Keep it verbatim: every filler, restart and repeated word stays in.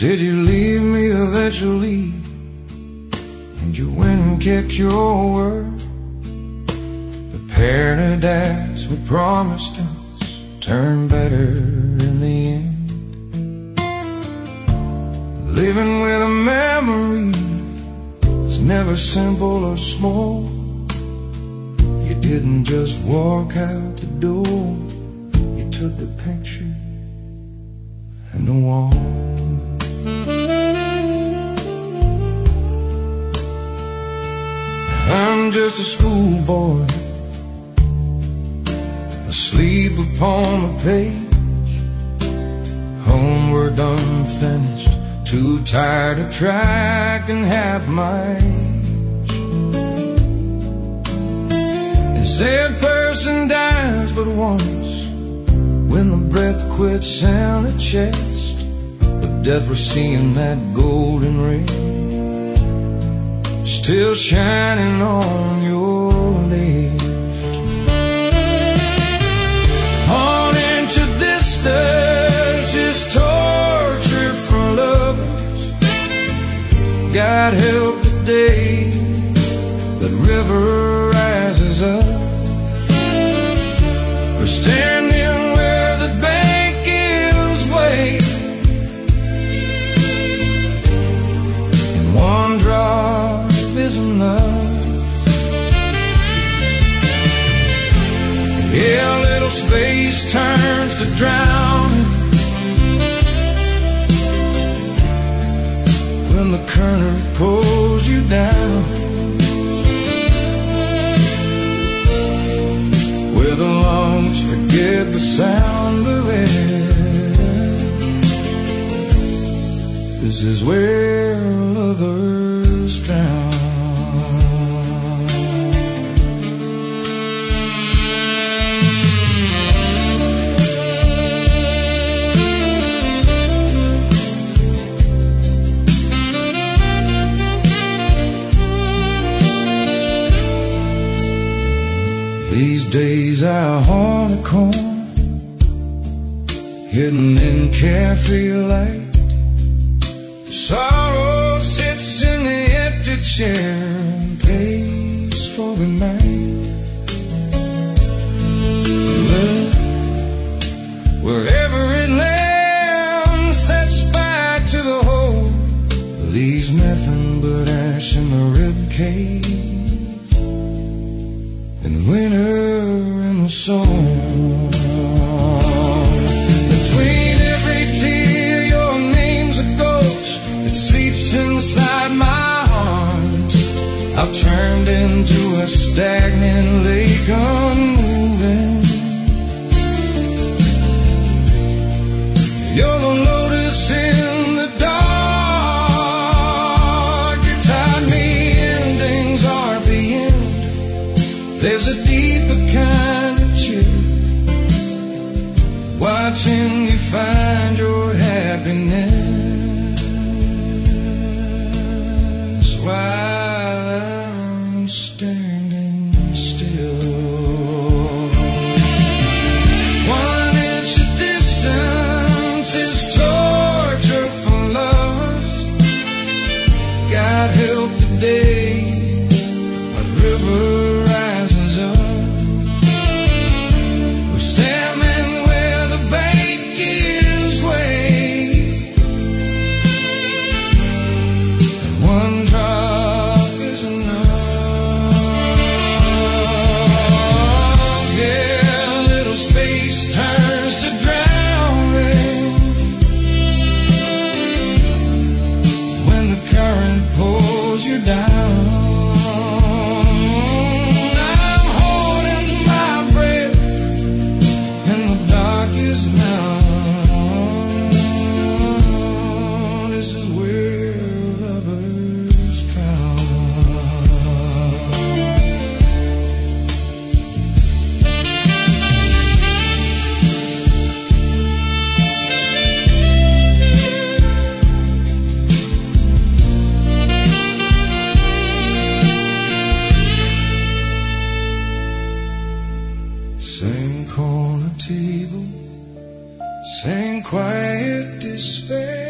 said you'd leave me eventually, and you went and kept your word. The paradise we promised us turned better in the end. Living with a memory is never simple or small. You didn't just walk out the door, you took the picture and the wall. I'm just a schoolboy, asleep upon the page, homeward unfinished, too tired to track and half my age. They say a person dies but once, when the breath quits in the chest, but death was seeing that golden ring still shining on your lips. On into distance is torture for lovers. God help the day that river rises up. We're standing where the bank gives way, and one drop is enough. Yeah, a little space turns to drowning when the current pulls you down, where the lungs forget the sound of air. This is where lovers drown. These days I haunt a corner, hidden in carefree light. Sorrow sits in the empty chair and plays for the night. Love, wherever it lands, sets fire to the whole, leaves nothing but ash in the rib cage. In the winter and the song, between every tear your name's a ghost that sleeps inside my arms. I've turned into a stagnant lake unmoving. You're the lotus in the dark. You tied me, endings are the end. There's a deeper kind of chill, watching you find your happiness while I'm standing still. One inch of distance is torture for lovers. God help the day a river rises up. We're standing where the bank gives way, and one drop is enough. Yeah, a little space turns to drowning when the current pulls you down. Same corner table, same quiet despair.